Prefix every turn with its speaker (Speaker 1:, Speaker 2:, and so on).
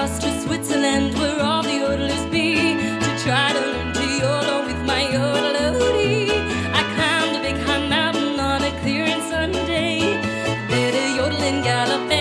Speaker 1: across to Switzerland, where all the yodelers be, to try to learn to yodel with my yodelody. I climbed a big high mountain on a clear and sunny day, did a yodeling gallop.